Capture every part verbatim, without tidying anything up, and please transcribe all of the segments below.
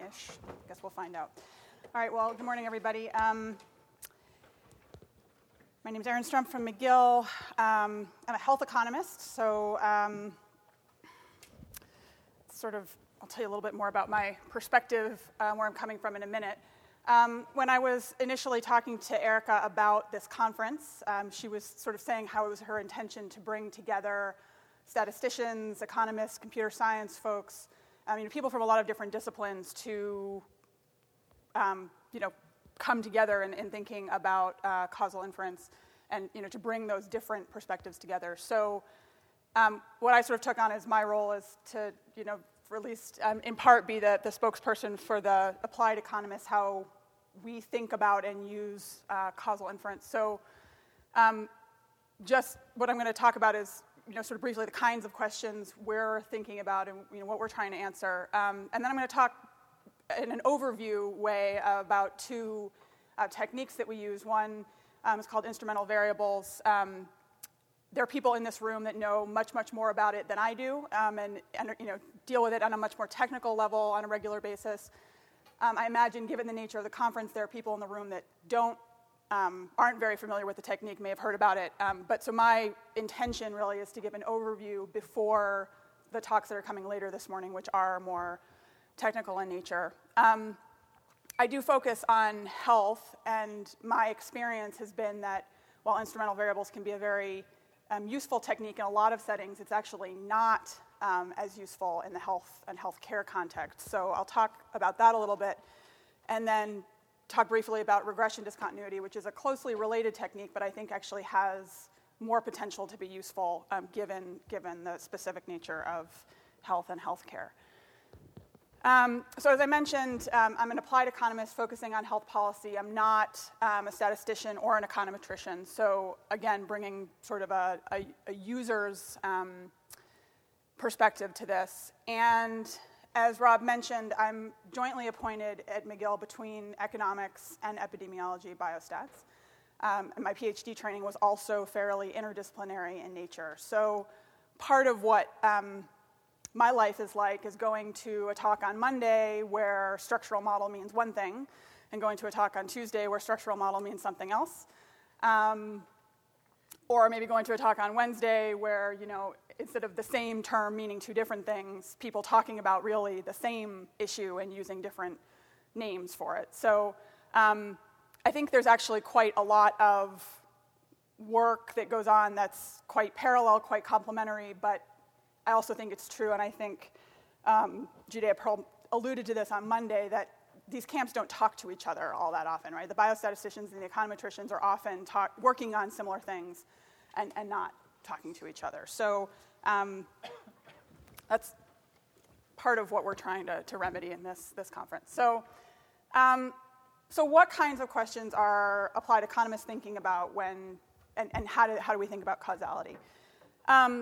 on-ish. I guess we'll find out. All right, well, good morning, everybody. Um, my name is Erin Strumpf from McGill. Um, I'm a health economist, so um, sort of, I'll tell you a little bit more about my perspective, uh, where I'm coming from in a minute. Um, when I was initially talking to Erica about this conference, um, she was sort of saying how it was her intention to bring together statisticians, economists, computer science folks, I mean, people from a lot of different disciplines to, um, you know, come together in, in thinking about uh, causal inference and, you know, to bring those different perspectives together. So um, what I sort of took on as my role is to, you know, for at least um, in part be the, the spokesperson for the applied economists, how we think about and use uh, causal inference. So um, just what I'm going to talk about is, you know, sort of briefly the kinds of questions we're thinking about and, you know, what we're trying to answer. Um, and then I'm going to talk in an overview way about two uh, techniques that we use. One um, is called instrumental variables. Um, there are people in this room that know much, much more about it than I do, um, and, and you know, deal with it on a much more technical level on a regular basis. Um, I imagine, given the nature of the conference, there are people in the room that don't Um, aren't very familiar with the technique, may have heard about it. Um, but so my intention really is to give an overview before the talks that are coming later this morning, which are more technical in nature. Um, I do focus on health, and my experience has been that while instrumental variables can be a very um, useful technique in a lot of settings, it's actually not um, as useful in the health and healthcare context. So I'll talk about that a little bit, and then talk briefly about regression discontinuity, which is a closely related technique, but I think actually has more potential to be useful um, given, given the specific nature of health and healthcare. Um, so as I mentioned, um, I'm an applied economist focusing on health policy. I'm not um, a statistician or an econometrician. So again, bringing sort of a, a, a user's um, perspective to this. And as Rob mentioned, I'm jointly appointed at McGill between economics and epidemiology biostats. Um, and my PhD training was also fairly interdisciplinary in nature. So part of what um, my life is like is going to a talk on Monday where structural model means one thing, and going to a talk on Tuesday where structural model means something else. Um, or maybe going to a talk on Wednesday where, you know, instead of the same term meaning two different things, people talking about really the same issue and using different names for it. So um, I think there's actually quite a lot of work that goes on that's quite parallel, quite complementary, but I also think it's true, and I think um, Judea Pearl alluded to this on Monday, that these camps don't talk to each other all that often, right? The biostatisticians and the econometricians are often talk, working on similar things and, and not talking to each other. So um, that's part of what we're trying to, to remedy in this, this conference. So, um, so what kinds of questions are applied economists thinking about when, and, and how, do, how do we think about causality? Um,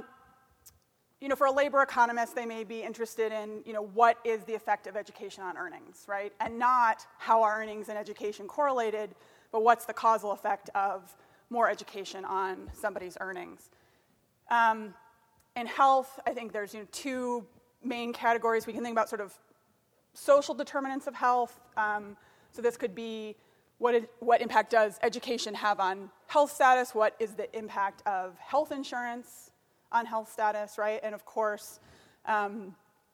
you know, for a labor economist, they may be interested in, you know, what is the effect of education on earnings, right? And not how are earnings and education correlated, but what's the causal effect of more education on somebody's earnings. Um, in health, I think there's, you know, two main categories. We can think about sort of social determinants of health. Um, so this could be what, it, what impact does education have on health status? What is the impact of health insurance on health status, right? And of course, um,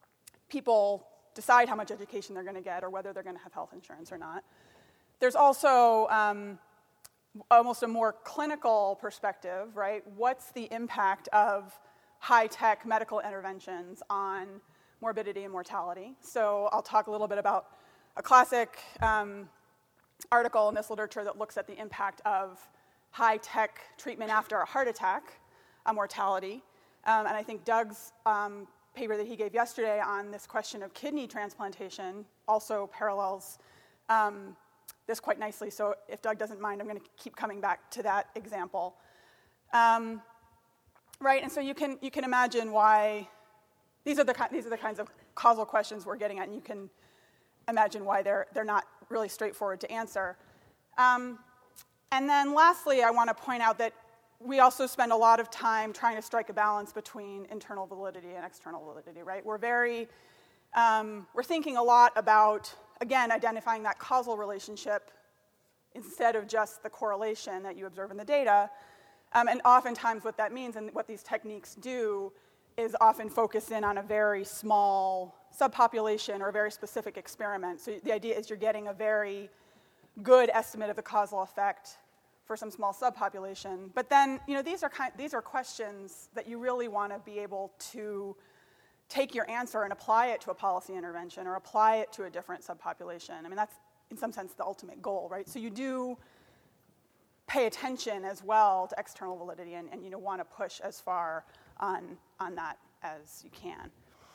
people decide how much education they're going to get or whether they're going to have health insurance or not. There's also um, almost a more clinical perspective, right? What's the impact of high-tech medical interventions on morbidity and mortality? So I'll talk a little bit about a classic um, article in this literature that looks at the impact of high-tech treatment after a heart attack on mortality. Um, and I think Doug's um, paper that he gave yesterday on this question of kidney transplantation also parallels um, this quite nicely. So if Doug doesn't mind, I'm going to keep coming back to that example. Um, right, and so you can you can imagine why these are the these are the kinds of causal questions we're getting at, and you can imagine why they're they're not really straightforward to answer. Um, and then lastly, I want to point out that we also spend a lot of time trying to strike a balance between internal validity and external validity, right? We're very um, we're thinking a lot about, again, identifying that causal relationship instead of just the correlation that you observe in the data. Um, and oftentimes what that means and what these techniques do is often focus in on a very small subpopulation or a very specific experiment. So the idea is you're getting a very good estimate of the causal effect for some small subpopulation. But then, you know, these are kind, these are questions that you really want to be able to take your answer and apply it to a policy intervention or apply it to a different subpopulation. I mean, that's in some sense the ultimate goal, right? So you do pay attention as well to external validity and, and you know, want to push as far on, on that as you can.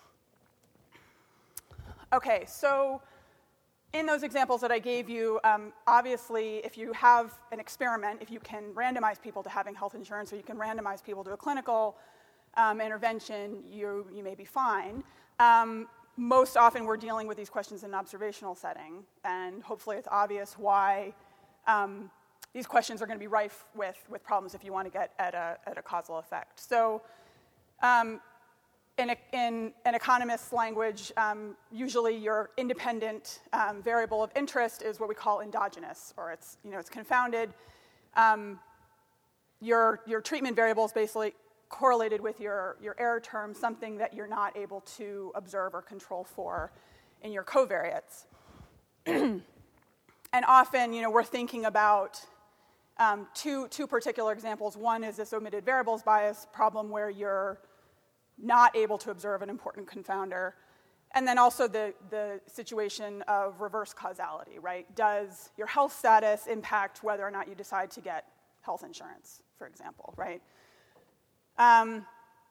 Okay, so in those examples that I gave you, um, obviously, if you have an experiment, if you can randomize people to having health insurance or you can randomize people to a clinical um, intervention, you, you may be fine. Um, most often, we're dealing with these questions in an observational setting, and hopefully it's obvious why um, these questions are going to be rife with, with problems if you want to get at a, at a causal effect. So um, in, a, in an economist's language, um, usually your independent um, variable of interest is what we call endogenous, or it's, you know, it's confounded. Um, your, your treatment variable is basically correlated with your, your error term, something that you're not able to observe or control for in your covariates. And often, you know, we're thinking about um, two, two particular examples. One is this omitted variables bias problem where you're not able to observe an important confounder. And then also the, the situation of reverse causality, right? Does your health status impact whether or not you decide to get health insurance, for example, right? Um,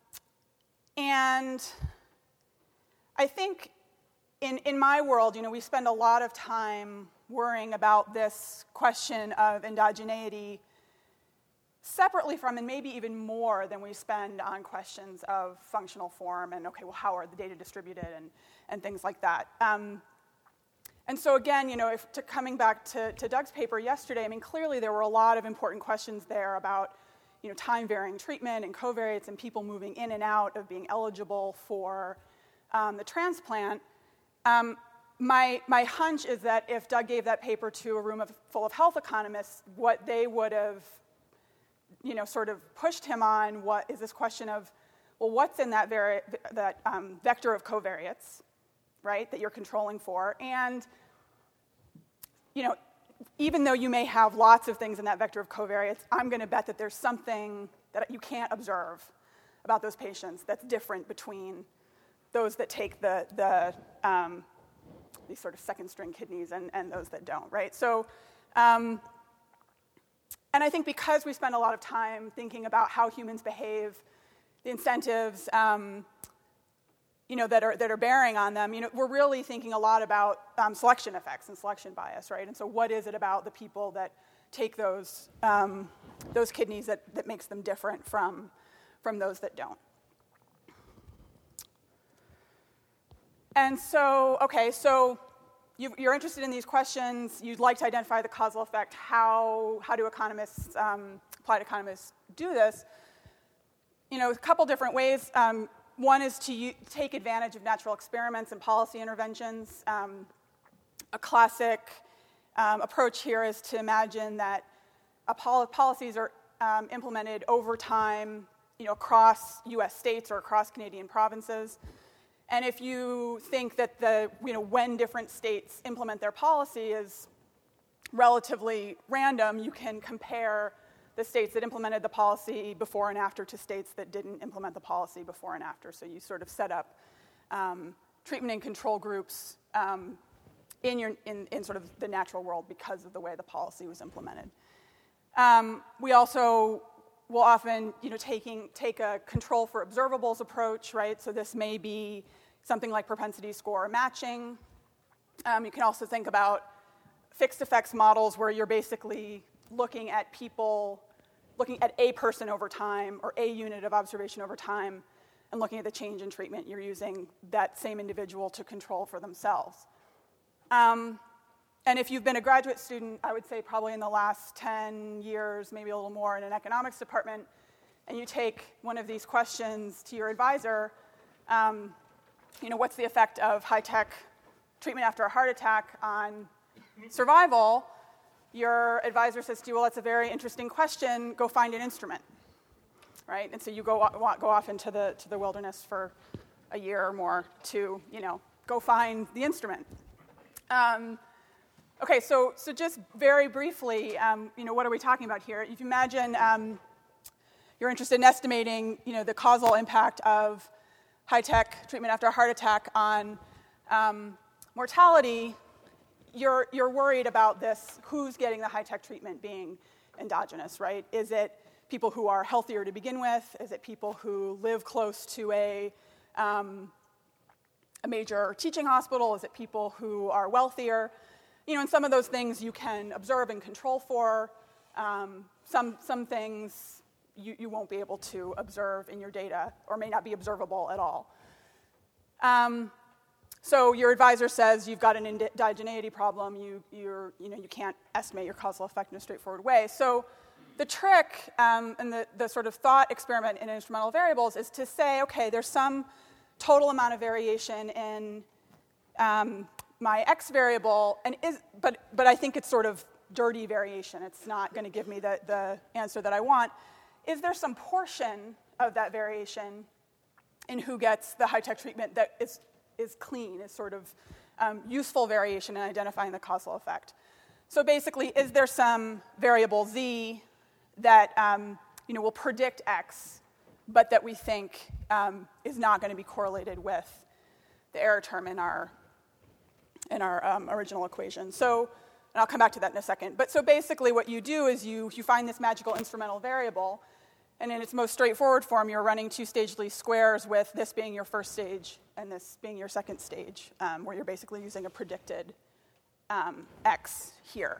and I think in, in my world, you know, we spend a lot of time worrying about this question of endogeneity separately from, and maybe even more than we spend on questions of functional form and, okay, well, how are the data distributed and, and things like that. Um, and so again, you know, if to coming back to, to Doug's paper yesterday, I mean, clearly there were a lot of important questions there about, you know, time-varying treatment and covariates and people moving in and out of being eligible for um, the transplant. Um, my, my hunch is that if Doug gave that paper to a room of, full of health economists, what they would have, you know, sort of pushed him on what is this question of, well, what's in that, vari- that um, vector of covariates, right, that you're controlling for? And, you know, even though you may have lots of things in that vector of covariates, I'm going to bet that there's something that you can't observe about those patients that's different between those that take the, the um, these sort of second-string kidneys and, and those that don't, right? So, um, and I think because we spend a lot of time thinking about how humans behave, the incentives, um, you know, that are that are bearing on them, you know, we're really thinking a lot about um, selection effects and selection bias, right? And so, what is it about the people that take those um, those kidneys that, that makes them different from from those that don't? And so, okay, so you, you're interested in these questions. You'd like to identify the causal effect. How how do economists, um, applied economists, do this? You know, a couple different ways. Um, One is to u- take advantage of natural experiments and policy interventions. Um, a classic um, approach here is to imagine that a pol- policies are um, implemented over time, you know, across U S states or across Canadian provinces. And if you think that the, you know, when different states implement their policy is relatively random, you can compare the states that implemented the policy before and after to states that didn't implement the policy before and after. So you sort of set up um, treatment and control groups um, in, your, in, in sort of the natural world because of the way the policy was implemented. Um, we also will often, you know, taking, take a control for observables approach, right? So this may be something like propensity score matching. Um, you can also think about fixed effects models where you're basically looking at people, looking at a person over time or a unit of observation over time and looking at the change in treatment. You're using that same individual to control for themselves. Um, and if you've been a graduate student, I would say probably in the last ten years, maybe a little more in an economics department, and you take one of these questions to your advisor, um, you know, what's the effect of high-tech treatment after a heart attack on survival, your advisor says to you, well, that's a very interesting question. Go find an instrument, right? And so you go go off into the to the wilderness for a year or more to, you know, go find the instrument. Um, okay, so so just very briefly, um, you know, what are we talking about here? If you imagine um, you're interested in estimating, you know, the causal impact of high-tech treatment after a heart attack on um, mortality, you're you're worried about this, who's getting the high-tech treatment being endogenous, right? Is it people who are healthier to begin with? Is it people who live close to a, um, a major teaching hospital? Is it people who are wealthier? You know, and some of those things you can observe and control for. Um, some some things you, you won't be able to observe in your data or may not be observable at all. Um, so your advisor says you've got an indigeneity problem. You you're you know you can't estimate your causal effect in a straightforward way. So the trick um, and the, the sort of thought experiment in instrumental variables is to say, okay, there's some total amount of variation in um, my x variable, and is but but I think it's sort of dirty variation. It's not going to give me the, the answer that I want. Is there some portion of that variation in who gets the high-tech treatment that is is clean, is sort of um, useful variation in identifying the causal effect? So basically, is there some variable z that um, you know will predict x, but that we think um, is not going to be correlated with the error term in our in our um, original equation? So, and I'll come back to that in a second. But so basically, what you do is you you find this magical instrumental variable, and in its most straightforward form, you're running two-stage least squares with this being your first stage and this being your second stage, um, where you're basically using a predicted um, x here.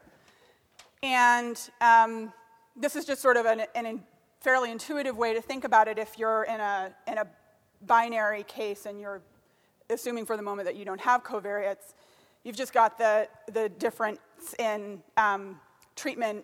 And um, this is just sort of an, an fairly intuitive way to think about it if you're in a in a binary case and you're assuming for the moment that you don't have covariates. You've just got the the difference in um, treatment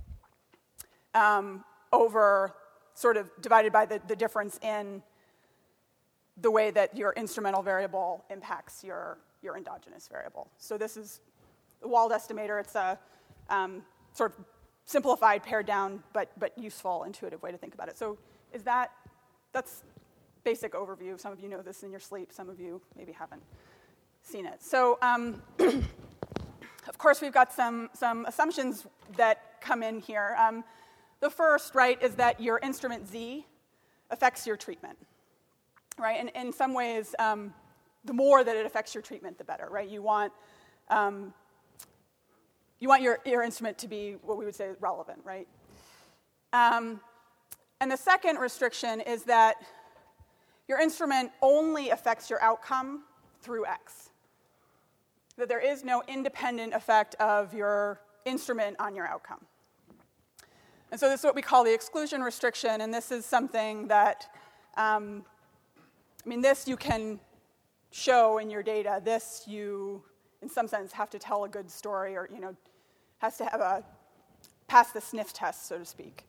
um, over sort of divided by the, the difference in the way that your instrumental variable impacts your, your endogenous variable. So this is the Wald estimator. It's a um, sort of simplified, pared down, but but useful, intuitive way to think about it. So is that, that's basic overview. Some of you know this in your sleep. Some of you maybe haven't seen it. So um, of course, we've got some, some assumptions that come in here. Um, the first, right, is that your instrument Z affects your treatment, right? And in some ways, um, the more that it affects your treatment, the better, right? You want um, you want your, your instrument to be what we would say relevant, right? Um, and the second restriction is that your instrument only affects your outcome through X. That there is no independent effect of your instrument on your outcome. And so this is what we call the exclusion restriction, and this is something that, um, I mean, this you can show in your data. This you, in some sense, have to tell a good story, or, you know, has to have a, pass the sniff test, so to speak.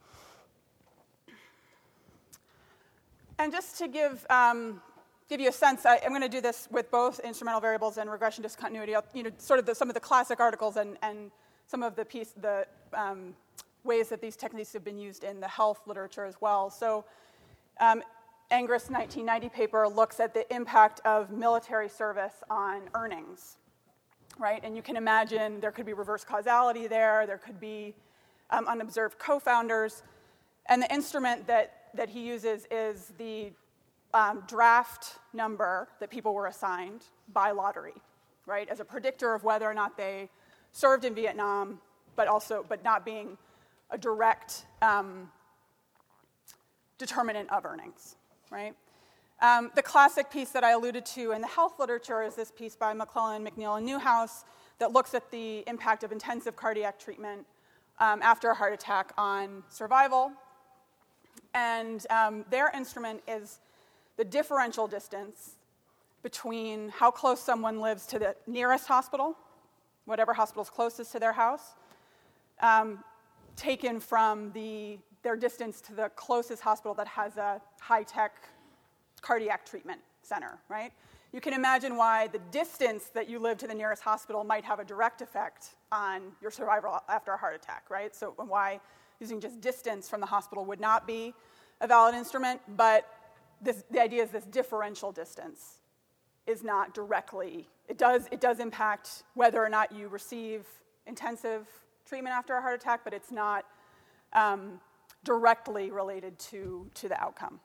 And just to give um, give you a sense, I, I'm going to do this with both instrumental variables and regression discontinuity. I'll, you know, sort of the, some of the classic articles and, and some of the piece, the um, ways that these techniques have been used in the health literature as well. So, um, Angress' nineteen ninety paper looks at the impact of military service on earnings, right? And you can imagine there could be reverse causality there. There could be um, unobserved co-founders, and the instrument that that he uses is the um, draft number that people were assigned by lottery, right, as a predictor of whether or not they served in Vietnam, but also, but not being a direct um, determinant of earnings, right? Um, the classic piece that I alluded to in the health literature is this piece by McClellan, McNeil, and Newhouse that looks at the impact of intensive cardiac treatment um, after a heart attack on survival. And um, their instrument is the differential distance between how close someone lives to the nearest hospital, whatever hospital is closest to their house, um, taken from the, their distance to the closest hospital that has a high-tech cardiac treatment center, right? you can imagine why the distance that you live to the nearest hospital might have a direct effect on your survival after a heart attack, right? So why using just distance from the hospital would not be a valid instrument, but this, the idea is this differential distance is not directly, it does, it does impact whether or not you receive intensive treatment after a heart attack, but it's not um, directly related to, to the outcome.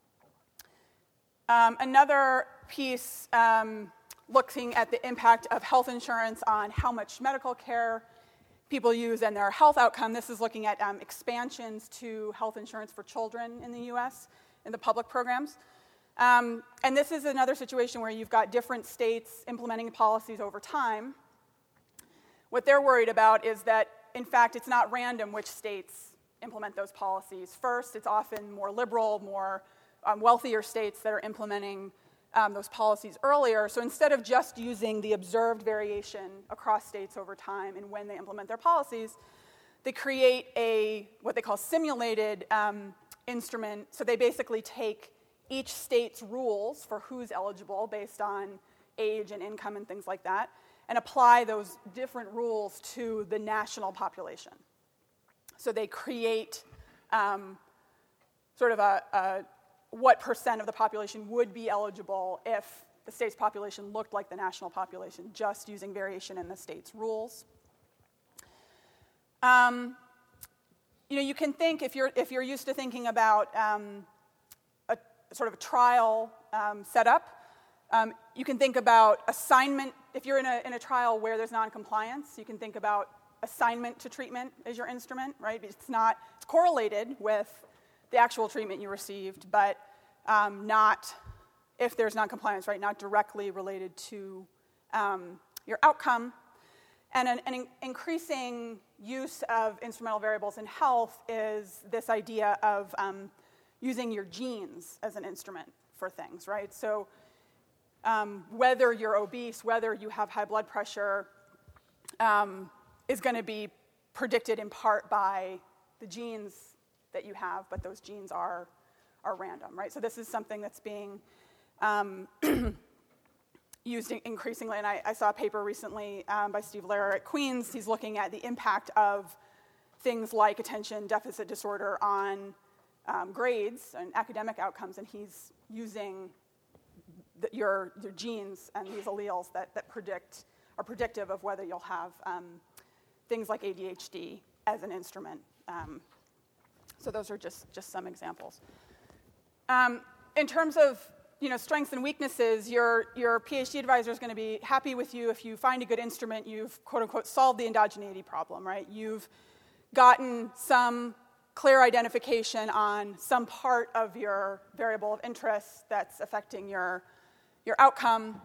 Um, another piece um, looking at the impact of health insurance on how much medical care people use and their health outcome. This is looking at um, expansions to health insurance for children in the U S in the public programs. Um, and this is another situation where you've got different states implementing policies over time. What they're worried about is that, in fact, it's not random which states implement those policies. First, it's often more liberal, more um, wealthier states that are implementing um, those policies earlier. So instead of just using the observed variation across states over time and when they implement their policies, they create a what they call simulated um, instrument. So they basically take each state's rules for who's eligible based on age and income and things like that, and apply those different rules to the national population. So they create um, sort of a, a what percent of the population would be eligible if the state's population looked like the national population, just using variation in the state's rules. Um, you know, you can think, if you're, if you're used to thinking about um, a sort of a trial um, setup, um, you can think about assignment. If you're in a, in a trial where there's noncompliance, you can think about assignment to treatment as your instrument, right? It's not, it's correlated with the actual treatment you received, but um, not, if there's noncompliance, right, not directly related to um, your outcome. And an, an in- increasing use of instrumental variables in health is this idea of um, using your genes as an instrument for things, right? So um, whether you're obese, whether you have high blood pressure, um, is going to be predicted in part by the genes that you have, but those genes are are random, right? So this is something that's being um, used increasingly, and I, I saw a paper recently um, by Steve Lehrer at Queens. He's looking at the impact of things like attention deficit disorder on um, grades and academic outcomes, and he's using the, your, your genes and these alleles that, that predict are predictive of whether you'll have um, things like A D H D as an instrument. Um, so those are just, just some examples. Um, in terms of you know, strengths and weaknesses, your, your PhD advisor is going to be happy with you if you find a good instrument, you've, quote unquote, solved the endogeneity problem, right? You've gotten some clear identification on some part of your variable of interest that's affecting your, your outcome.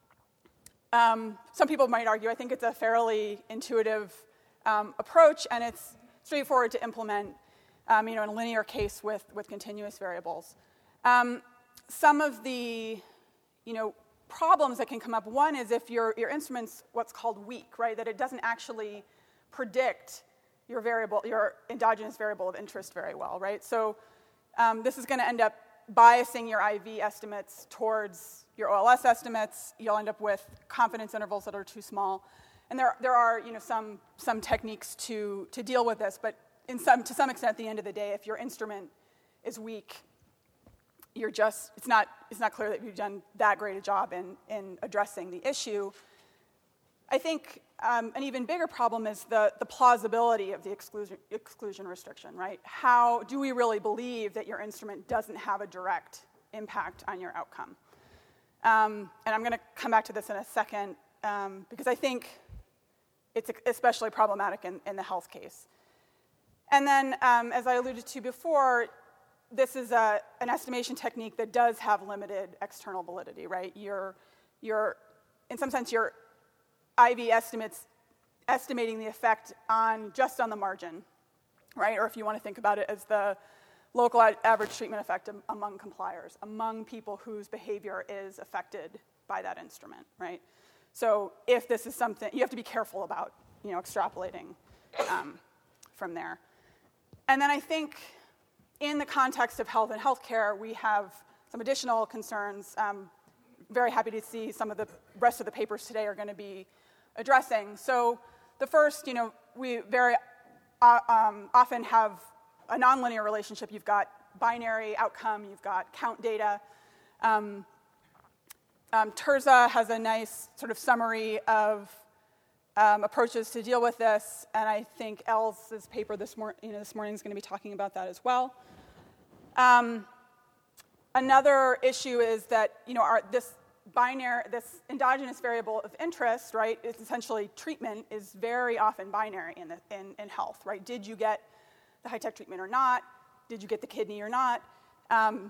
Um, some people might argue, I think it's a fairly intuitive um, approach, and it's straightforward to implement, um, you know, in a linear case with, with continuous variables. Um, some of the, you know, problems that can come up, one is if your, your instrument's what's called weak, right, that it doesn't actually predict your variable, your endogenous variable of interest very well, right? So um, this is going to end up biasing your I V estimates towards your O L S estimates. You'll end up with confidence intervals that are too small. And there, there are, you know, some, some techniques to, to deal with this, but in some, to some extent, at the end of the day, if your instrument is weak, you're just, it's not, it's not clear that you've done that great a job in, in addressing the issue. I think um, an even bigger problem is the, the plausibility of the exclusion, exclusion restriction, right? How do we really believe that your instrument doesn't have a direct impact on your outcome? Um, and I'm going to come back to this in a second, um, because I think it's especially problematic in, in the health case. And then, um, as I alluded to before, this is a, an estimation technique that does have limited external validity, right? You're, you're, in some sense, your I V estimates estimating the effect on just on the margin, right? Or if you want to think about it as the local average treatment effect among compliers, among people whose behavior is affected by that instrument, right? So if this is something, you have to be careful about, you know, extrapolating um, from there. And then I think in the context of health and healthcare, we have some additional concerns. Um, very happy to see some of the rest of the papers today are going to be addressing. So the first, you know, we very uh, um, often have a nonlinear relationship. You've got binary outcome, you've got count data. Um, um, Terza has a nice sort of summary of um, approaches to deal with this, and I think Elle's paper this, mor- you know, this morning is going to be talking about that as well. Um, another issue is that, you know, our, this binary, this endogenous variable of interest, right, is essentially treatment is very often binary in, the, in, in health, right? Did you get the high-tech treatment or not? Did you get the kidney or not? Um,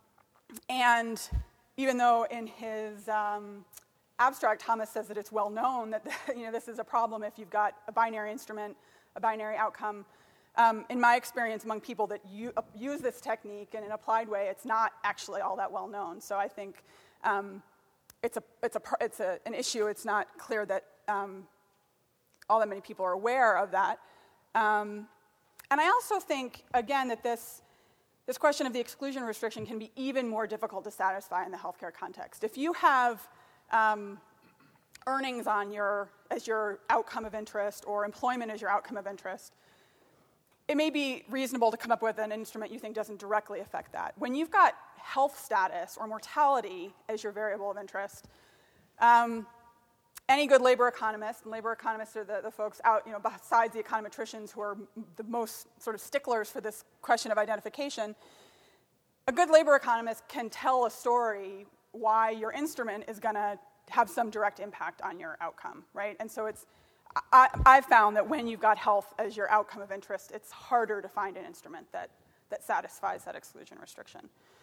and even though in his um, abstract, Thomas says that it's well known that the, you know, this is a problem if you've got a binary instrument, a binary outcome. Um, in my experience among people that u- uh, use this technique in an applied way, it's not actually all that well known. So I think um, it's, a, it's, a, it's a, an issue. It's not clear that um, all that many people are aware of that. Um, and I also think, again, that this, this question of the exclusion restriction can be even more difficult to satisfy in the healthcare context. If you have um, earnings on your, as your outcome of interest or employment as your outcome of interest, it may be reasonable to come up with an instrument you think doesn't directly affect that. When you've got health status or mortality as your variable of interest, um, any good labor economist, and labor economists are the, the folks out, you know, besides the econometricians who are the most sort of sticklers for this question of identification, a good labor economist can tell a story why your instrument is going to have some direct impact on your outcome, right? And so it's I, I've found that when you've got health as your outcome of interest, it's harder to find an instrument that, that satisfies that exclusion restriction.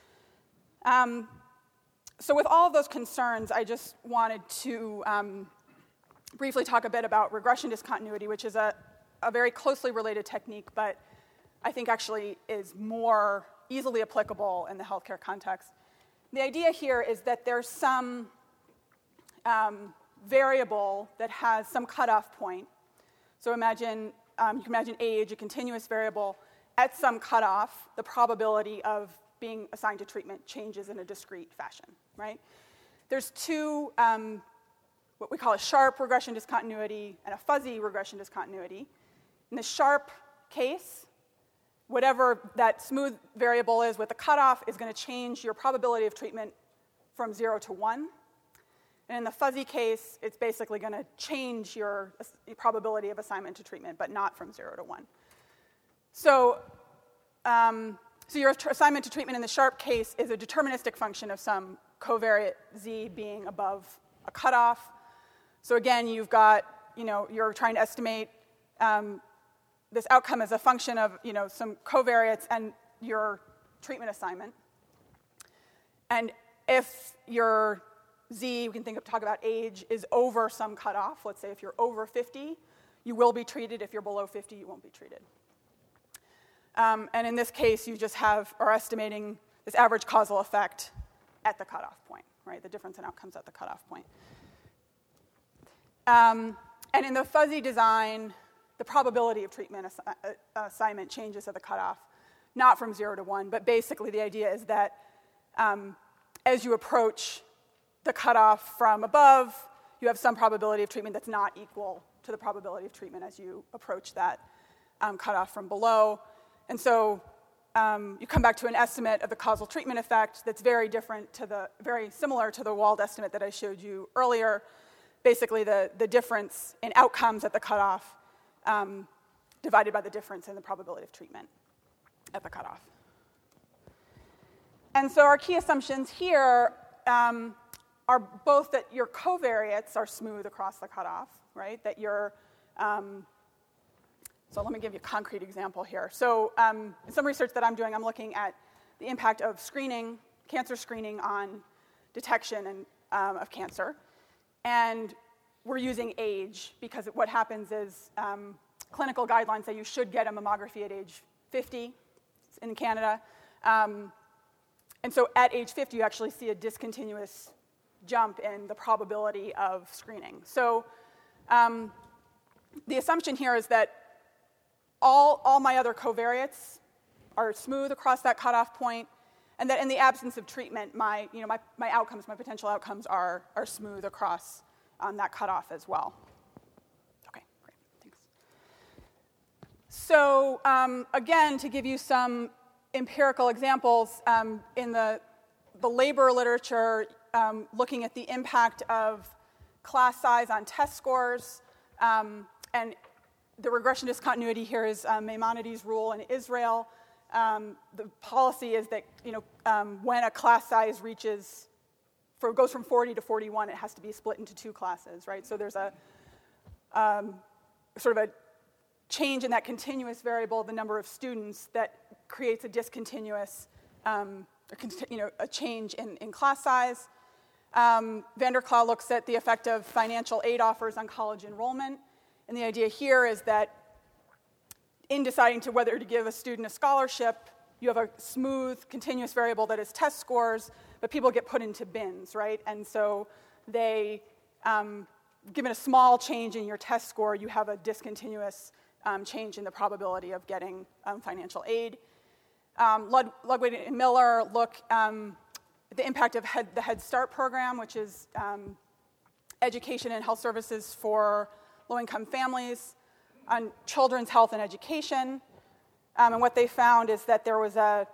Um, so with all of those concerns, I just wanted to um, briefly talk a bit about regression discontinuity, which is a, a very closely related technique, but I think actually is more easily applicable in the healthcare context. The idea here is that there's some um, variable that has some cutoff point. So imagine, um, you can imagine age, a continuous variable. At some cutoff, the probability of being assigned to treatment changes in a discrete fashion, right? There's two, um, what we call a sharp regression discontinuity and a fuzzy regression discontinuity. In the sharp case, whatever that smooth variable is with the cutoff is going to change your probability of treatment from zero to one. And in the fuzzy case, it's basically going to change your probability of assignment to treatment, but not from zero to one. So, um, so your assignment to treatment in the sharp case is a deterministic function of some covariate z being above a cutoff. So again, you've got, you know, you're trying to estimate um, this outcome as a function of, you know, some covariates and your treatment assignment. And if your Z, we can think of, talk about age, is over some cutoff. Let's say if you're over fifty, you will be treated. If you're below fifty, you won't be treated. Um, and in this case, you just have, are estimating this average causal effect at the cutoff point, right? The difference in outcomes at the cutoff point. Um, and in the fuzzy design, the probability of treatment assi- assignment changes at the cutoff, not from zero to one, but basically the idea is that um, as you approach the cutoff from above, you have some probability of treatment that's not equal to the probability of treatment as you approach that um, cutoff from below. And so um, you come back to an estimate of the causal treatment effect that's very different to the, very similar to the Wald estimate that I showed you earlier. Basically the, the difference in outcomes at the cutoff um, divided by the difference in the probability of treatment at the cutoff. And so our key assumptions here um, are both that your covariates are smooth across the cutoff, right? That your, um, so let me give you a concrete example here. So um, in some research that I'm doing, I'm looking at the impact of screening, cancer screening on detection and, um, of cancer. And we're using age because what happens is um, clinical guidelines say you should get a mammography at age fifty in Canada. Um, and so at age fifty, you actually see a discontinuous jump in the probability of screening. So um, the assumption here is that all, all my other covariates are smooth across that cutoff point, and that in the absence of treatment, my, you know, my, my outcomes, my potential outcomes are, are smooth across um, that cutoff as well. Okay, great, thanks. So um, again, to give you some empirical examples, um, in the, the labor literature, um, looking at the impact of class size on test scores, um, and the regression discontinuity here is um, Maimonides' rule in Israel. Um, the policy is that, you know, um, when a class size reaches, for, goes from forty to forty-one, it has to be split into two classes, right? So there's a um, sort of a change in that continuous variable, the number of students, that creates a discontinuous, um, a, you know, a change in, in class size. Um, van der Klaauw looks at the effect of financial aid offers on college enrollment, and the idea here is that in deciding to whether to give a student a scholarship, you have a smooth, continuous variable that is test scores, but people get put into bins, right? And so they, um, given a small change in your test score, you have a discontinuous um, change in the probability of getting um, financial aid. Um, Lud- Ludwig and Miller look um, at the impact of head, the Head Start program, which is um, education and health services for low-income families, on children's health and education. Um, and what they found is that there was a,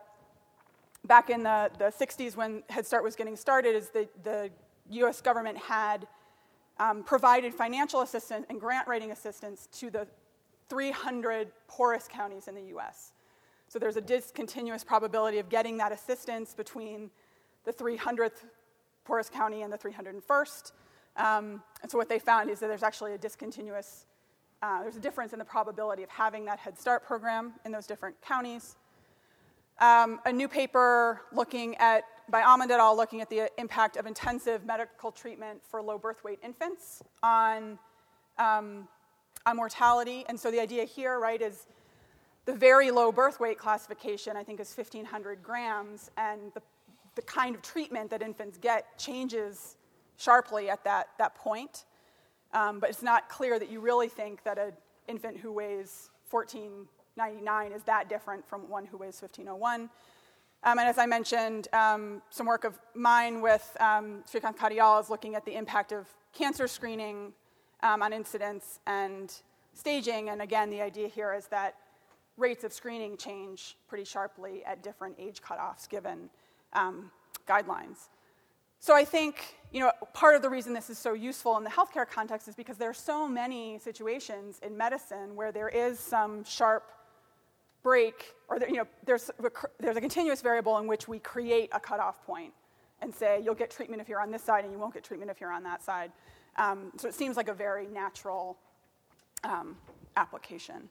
back in the, the sixties when Head Start was getting started, is the, the U S government had um, provided financial assistance and grant writing assistance to the three hundred poorest counties in the U S. So there's a discontinuous probability of getting that assistance between the three hundredth poorest county and the three hundred first. Um, and so what they found is that there's actually a discontinuous Uh, there's a difference in the probability of having that Head Start program in those different counties. Um, a new paper looking at, by Ahmad et al., looking at the impact of intensive medical treatment for low birth weight infants on, um, on mortality. And so the idea here, right, is the very low birth weight classification, I think, is fifteen hundred grams, and the, the kind of treatment that infants get changes sharply at that, that point. Um, but it's not clear that you really think that an infant who weighs fourteen ninety-nine is that different from one who weighs fifteen oh one. Um, and as I mentioned, um, some work of mine with um, Srikanth Kadiyala is looking at the impact of cancer screening um, on incidence and staging. And again, the idea here is that rates of screening change pretty sharply at different age cutoffs given um, guidelines. So I think, you know, part of the reason this is so useful in the healthcare context is because there are so many situations in medicine where there is some sharp break, or there, you know, there's there's a continuous variable in which we create a cutoff point and say you'll get treatment if you're on this side and you won't get treatment if you're on that side. Um, so it seems like a very natural um, application.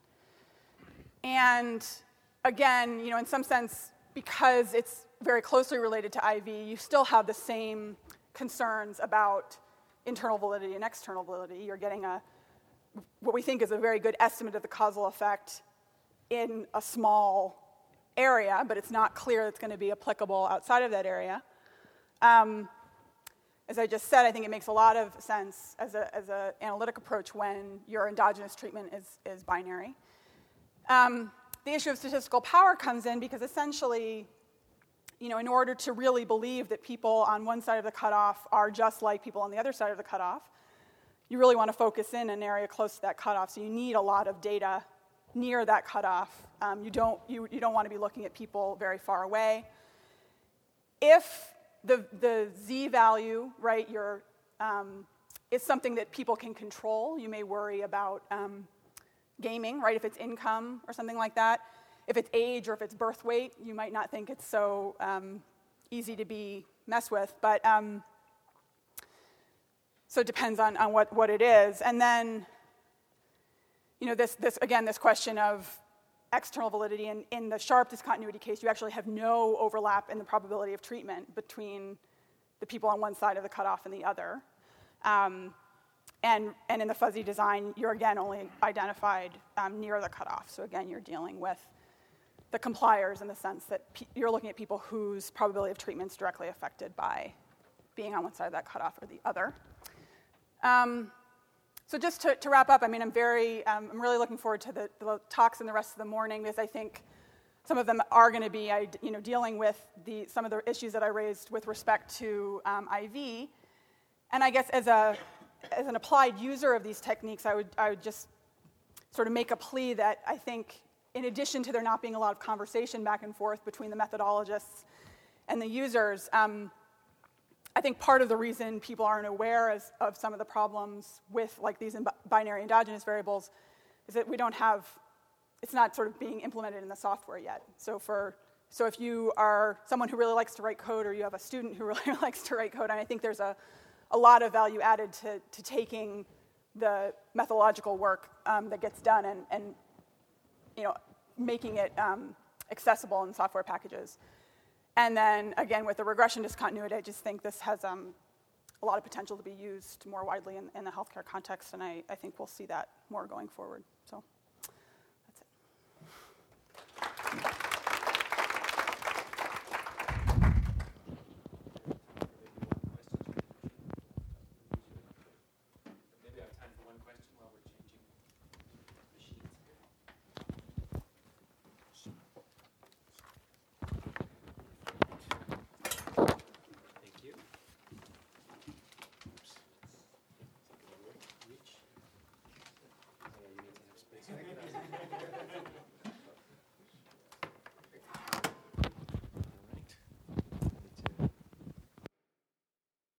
And again, you know, in some sense, because it's very closely related to I V, you still have the same concerns about internal validity and external validity. You're getting a, what we think is a very good estimate of the causal effect in a small area, but it's not clear that it's going to be applicable outside of that area. Um, as I just said, I think it makes a lot of sense as a as an analytic approach when your endogenous treatment is, is binary. Um, the issue of statistical power comes in because essentially, you know, in order to really believe that people on one side of the cutoff are just like people on the other side of the cutoff, you really want to focus in an area close to that cutoff. So you need a lot of data near that cutoff. Um, you don't you, you don't want to be looking at people very far away. If the the z value, right, your um, is something that people can control, you may worry about um, gaming, right? If it's income or something like that. If it's age or if it's birth weight, you might not think it's so um, easy to be messed with. But um, so it depends on, on what, what it is. And then, you know, this, this again, this question of external validity. And in the sharp discontinuity case, you actually have no overlap in the probability of treatment between the people on one side of the cutoff and the other. Um, and, and in the fuzzy design, you're, again, only identified um, near the cutoff. So, again, you're dealing with the compliers in the sense that pe- you're looking at people whose probability of treatment is directly affected by being on one side of that cutoff or the other. Um, so just to, to wrap up, I mean, I'm very, um, I'm really looking forward to the, the talks and the rest of the morning because I think some of them are going to be, you know, dealing with the, some of the issues that I raised with respect to um, I V. And I guess as a as an applied user of these techniques, I would I would just sort of make a plea that I think, in addition to there not being a lot of conversation back and forth between the methodologists and the users, um, I think part of the reason people aren't aware as, of some of the problems with like these binary endogenous variables is that we don't have, it's not sort of being implemented in the software yet. So for so if you are someone who really likes to write code, or you have a student who really likes to write code, and I think there's a, a lot of value added to, to taking the methodological work um, that gets done and, and you know, making it um, accessible in software packages. And then, again, with the regression discontinuity, I just think this has um, a lot of potential to be used more widely in, in the healthcare context, and I, I think we'll see that more going forward.